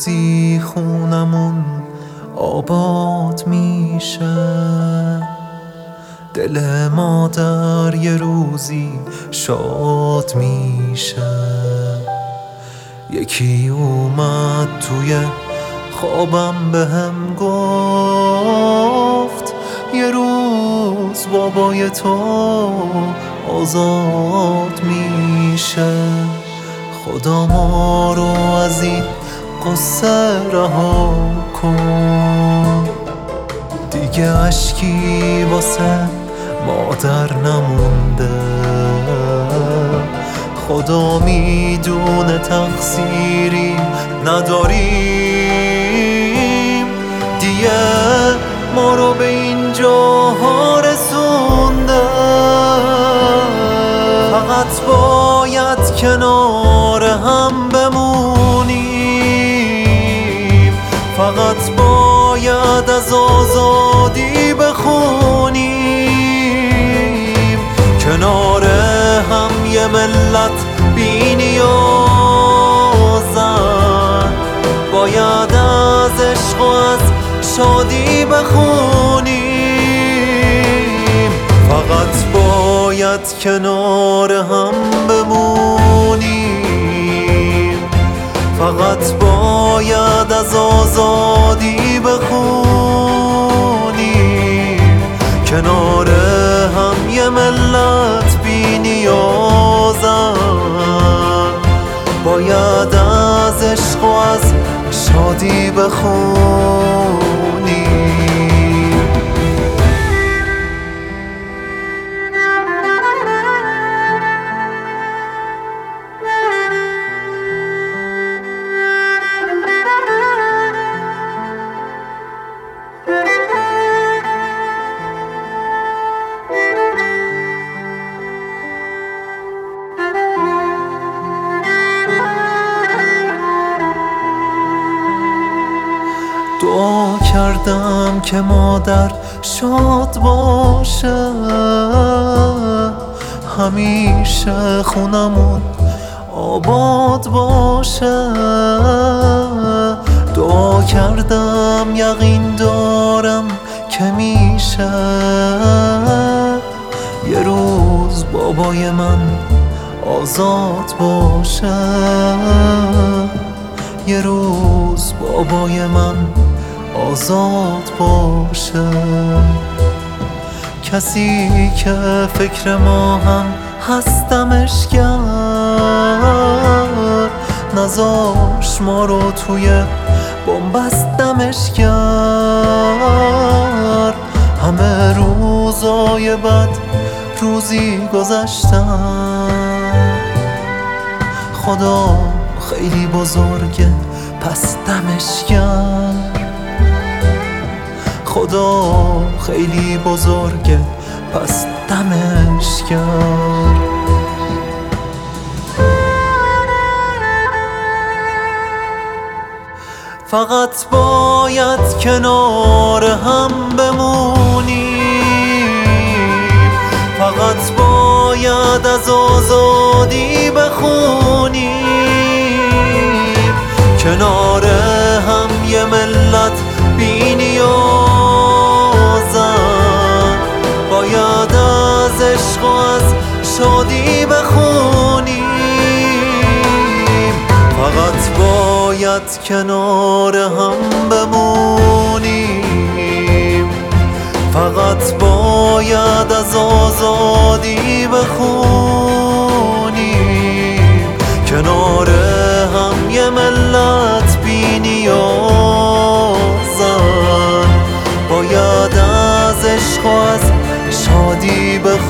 روزی خونمون آباد میشه، دل مادر یه روزی شاد میشه. یکی اومد توی خوابم بهم گفت یه روز بابای تو آزاد میشه. خدا ما رو از این قصه رها کن، دیگه اشکی واسه مادر نمونده. خدا میدونه تقصیری نداریم، دیگه ما رو به اینجا رسونده. فقط باید کنار هم بمونیم، فقط باید از آزادی بخونیم. کنار هم یه ملت بی نیازن، باید از عشق و از شادی بخونیم. فقط باید کنار هم بمونیم، فقط باید از آزادی بخونیم. کنار هم یه ملت بی نیازن، باید از عشق و از شادی بخونیم. دعا کردم که مادر شاد باشه، همیشه خونمون آباد باشه. دعا کردم یقین دارم که میشه، یه روز بابای من آزاد باشه. یه روز بابای من آزاد باشه. کسی که فکر ما هم هستمش کرد، نذاش ما رو توی بن‌بستمش کرد. همه روزای بد روزی گذشتن، خدا خیلی بزرگه پس دمش کرد. خدا خیلی بزرگه پس دمش کرد. فقط باید کنار هم بمونیم، فقط باید از آزادی بخونیم. کنار هم یه ملت بی نیازن، باید از عشق و از شادی بخونیم. فقط باید کنار هم بمونیم، فقط باید از آزادی بخونیم. کنار هم یه ملت بی نیازن، باید از عشق و از شادی بخونیم.